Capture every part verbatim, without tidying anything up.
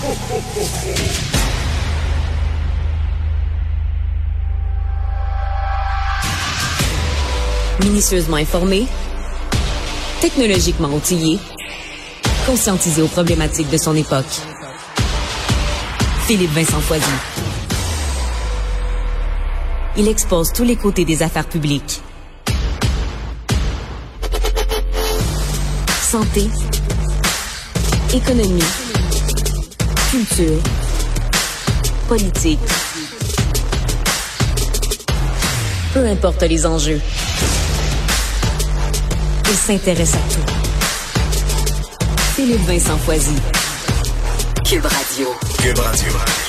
Minutieusement informé, technologiquement outillé, conscientisé aux problématiques de son époque. Philippe Vincent Foisy. Il expose tous les côtés des affaires publiques. Santé, économie, culture, politique. Peu importe les enjeux. Il s'intéresse à tout. Philippe Vincent Foisy. Cube Radio. Cube Radio.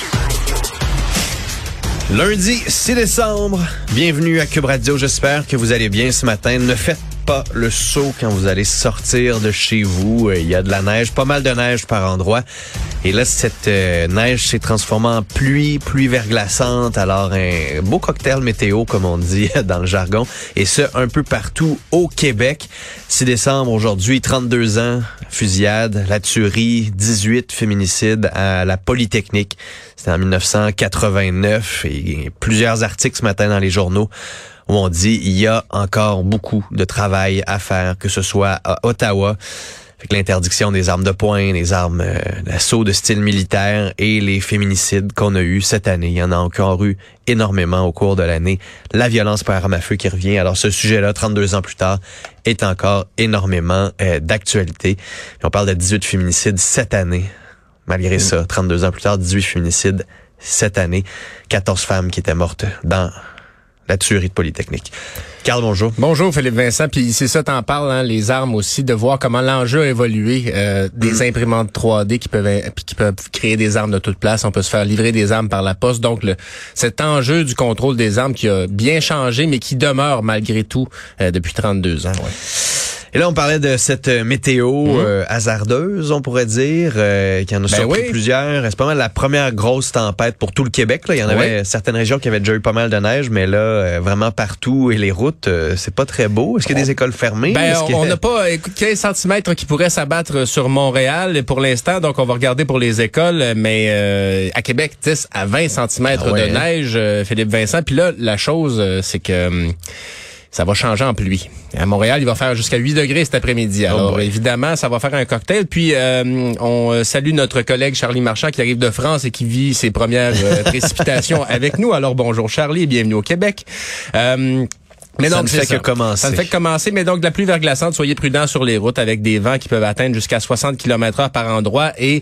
Lundi six décembre, bienvenue à Cube Radio. J'espère que vous allez bien ce matin. Ne faites pas le saut quand vous allez sortir de chez vous. Il y a de la neige, pas mal de neige par endroit. Et là, cette euh, neige s'est transformée en pluie, pluie verglaçante. Alors, un beau cocktail météo, comme on dit dans le jargon. Et ce, un peu partout au Québec. six décembre aujourd'hui, trente-deux ans, fusillade, la tuerie, dix-huit féminicides à la Polytechnique. C'était en dix-neuf cent quatre-vingt-neuf. Et plusieurs articles ce matin dans les journaux où on dit il y a encore beaucoup de travail à faire, que ce soit à Ottawa, avec l'interdiction des armes de poing, des armes euh, d'assaut de style militaire et les féminicides qu'on a eus cette année. Il y en a encore eu énormément au cours de l'année. La violence par arme à feu qui revient. Alors ce sujet-là, trente-deux ans plus tard, est encore énormément euh, d'actualité. Et on parle de dix-huit féminicides cette année. Malgré mmh. ça, trente-deux ans plus tard, dix-huit féminicides cette année. quatorze femmes qui étaient mortes dans la tuerie de Polytechnique. Carl, bonjour. Bonjour Philippe Vincent, puis c'est ça, t'en parles, hein, les armes aussi, de voir comment l'enjeu a évolué, euh, des mmh. imprimantes trois D qui peuvent qui peuvent créer des armes de toute place, on peut se faire livrer des armes par la poste, donc le, cet enjeu du contrôle des armes qui a bien changé, mais qui demeure malgré tout euh, depuis trente-deux ans. Ouais. Et là, on parlait de cette météo mmh. euh, hasardeuse, on pourrait dire, euh, qu'il y en a ben surpris oui. plusieurs. C'est pas mal la première grosse tempête pour tout le Québec. Là. Il y en avait oui. certaines régions qui avaient déjà eu pas mal de neige, mais là, euh, vraiment partout, et les routes, euh, c'est pas très beau. Est-ce qu'il y a des écoles fermées? Ben, Est-ce on n'a a pas écoute, quinze centimètres qui pourraient s'abattre sur Montréal pour l'instant, donc on va regarder pour les écoles, mais euh, à Québec, dix à vingt centimètres ah ouais, de neige, euh, Philippe Vincent. Puis là, la chose, euh, c'est que... Hum, ça va changer en pluie. À Montréal, il va faire jusqu'à huit degrés cet après-midi. Alors, oh évidemment, ça va faire un cocktail. Puis, euh, on salue notre collègue Charlie Marchand qui arrive de France et qui vit ses premières euh, précipitations avec nous. Alors, bonjour Charlie et bienvenue au Québec. Euh, Mais ça donc, ne fait ça. que commencer. Ça ne fait que commencer, mais donc de la pluie verglaçante, soyez prudents sur les routes avec des vents qui peuvent atteindre jusqu'à soixante kilomètres heure par endroit et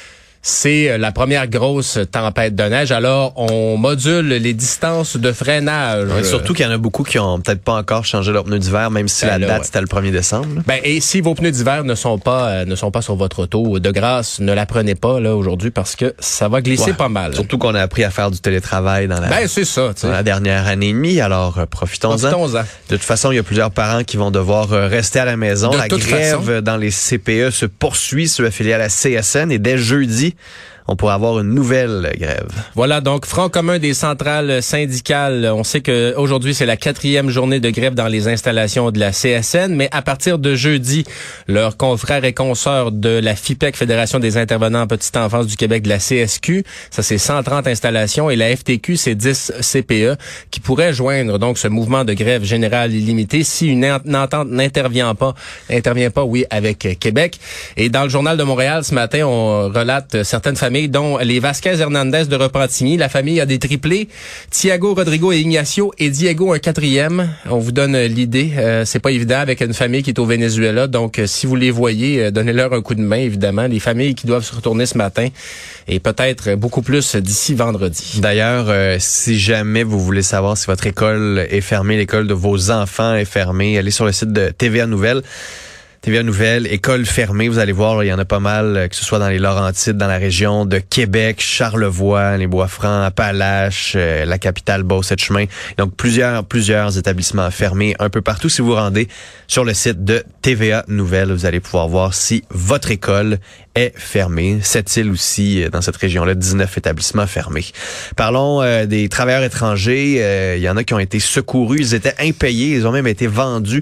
c'est la première grosse tempête de neige. Alors, on module les distances de freinage. Ouais, surtout qu'il y en a beaucoup qui ont peut-être pas encore changé leurs pneus d'hiver, même si ben la là, date, ouais. c'était le premier décembre. Ben, et si vos pneus d'hiver ne sont pas euh, ne sont pas sur votre auto, de grâce, ne la prenez pas là aujourd'hui parce que ça va glisser ouais. pas mal. Surtout qu'on a appris à faire du télétravail dans la, ben, c'est ça, dans la dernière année et demie. Alors, euh, profitons-en. profitons-en. De toute façon, il y a plusieurs parents qui vont devoir euh, rester à la maison. De la grève façon. dans les C P E se poursuit, ceux affiliés à la C S N, et dès jeudi, on pourrait avoir une nouvelle grève. Voilà, donc Front commun des centrales syndicales. On sait que aujourd'hui c'est la quatrième journée de grève dans les installations de la C S N, mais à partir de jeudi, leurs confrères et consoeurs de la FIPEC, Fédération des intervenants en petite enfance du Québec, de la C S Q, ça c'est cent trente installations, et la F T Q, c'est dix C P E, qui pourraient joindre donc ce mouvement de grève générale illimitée si une entente n'intervient pas, n'intervient pas, oui, avec Québec. Et dans le Journal de Montréal ce matin, on relate certaines familles dont les Vasquez Hernandez de Repentigny. La famille a des triplés, Thiago, Rodrigo et Ignacio, et Diego un quatrième. On vous donne l'idée. Euh, c'est pas évident avec une famille qui est au Venezuela. Donc, euh, si vous les voyez, euh, donnez-leur un coup de main, évidemment. Les familles qui doivent se retourner ce matin et peut-être beaucoup plus d'ici vendredi. D'ailleurs, euh, si jamais vous voulez savoir si votre école est fermée, l'école de vos enfants est fermée, allez sur le site de T V A Nouvelles. T V A Nouvelles, école fermée, vous allez voir, là, il y en a pas mal, que ce soit dans les Laurentides, dans la région de Québec, Charlevoix, les Bois-Francs, Appalaches, euh, la capitale Beauce-Etchemin. Donc, plusieurs, plusieurs établissements fermés un peu partout. Si vous vous rendez sur le site de T V A Nouvelles, vous allez pouvoir voir si votre école est fermée. Sept-Îles aussi, dans cette région-là, dix-neuf établissements fermés. Parlons euh, des travailleurs étrangers. Euh, il y en a qui ont été secourus. Ils étaient impayés. Ils ont même été vendus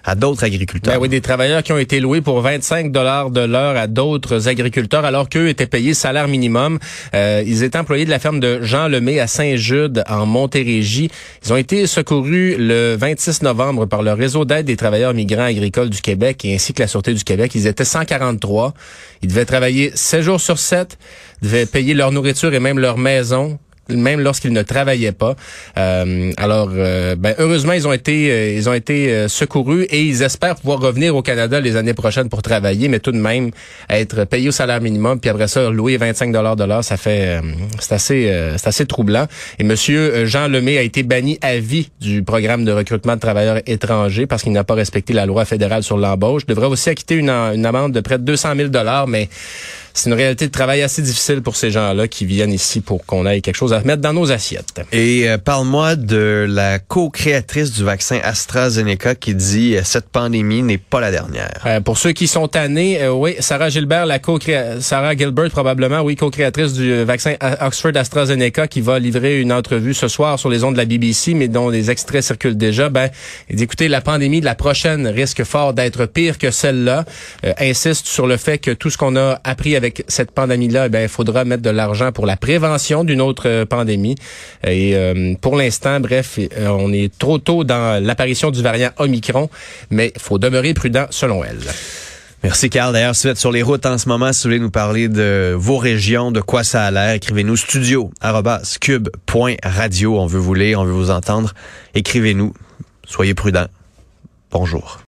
à d'autres agriculteurs. Ben oui, des travailleurs qui ont été loués pour vingt-cinq dollars de l'heure à d'autres agriculteurs, alors qu'eux étaient payés salaire minimum. Euh, ils étaient employés de la ferme de Jean Lemay à Saint-Jude, en Montérégie. Ils ont été secourus le vingt-six novembre par le Réseau d'aide des travailleurs migrants agricoles du Québec et ainsi que la Sûreté du Québec. Ils étaient cent quarante-trois. Ils devaient travailler sept jours sur sept, devaient payer leur nourriture et même leur maison, même lorsqu'ils ne travaillaient pas. Euh, alors, euh, ben, heureusement, ils ont été, euh, ils ont été euh, secourus et ils espèrent pouvoir revenir au Canada les années prochaines pour travailler, mais tout de même être payés au salaire minimum, puis après ça, louer vingt-cinq dollars de l'heure, ça fait, euh, c'est assez, euh, c'est assez troublant. Et Monsieur Jean Lemay a été banni à vie du programme de recrutement de travailleurs étrangers parce qu'il n'a pas respecté la loi fédérale sur l'embauche. Il devrait aussi acquitter une, une amende de près de deux cent mille dollars, mais c'est une réalité de travail assez difficile pour ces gens-là qui viennent ici pour qu'on ait quelque chose à mettre dans nos assiettes. Et euh, parle-moi de la co-créatrice du vaccin AstraZeneca qui dit euh, cette pandémie n'est pas la dernière. Euh, pour ceux qui sont tannés, euh, oui, Sarah Gilbert, la co-créa- Sarah Gilbert probablement, oui, co-créatrice du vaccin Oxford AstraZeneca qui va livrer une entrevue ce soir sur les ondes de la B B C, mais dont les extraits circulent déjà. Ben, elle dit, écoutez, la pandémie de la prochaine risque fort d'être pire que celle-là. Euh, insiste sur le fait que tout ce qu'on a appris avec Avec cette pandémie-là, ben, il faudra mettre de l'argent pour la prévention d'une autre euh, pandémie. Et euh, pour l'instant, bref, euh, on est trop tôt dans l'apparition du variant Omicron, mais il faut demeurer prudent selon elle. Merci, Carl. D'ailleurs, si vous êtes sur les routes en ce moment, si vous voulez nous parler de vos régions, de quoi ça a l'air, écrivez-nous studio arobase cube point radio. On veut vous lire, on veut vous entendre. Écrivez-nous. Soyez prudents. Bonjour.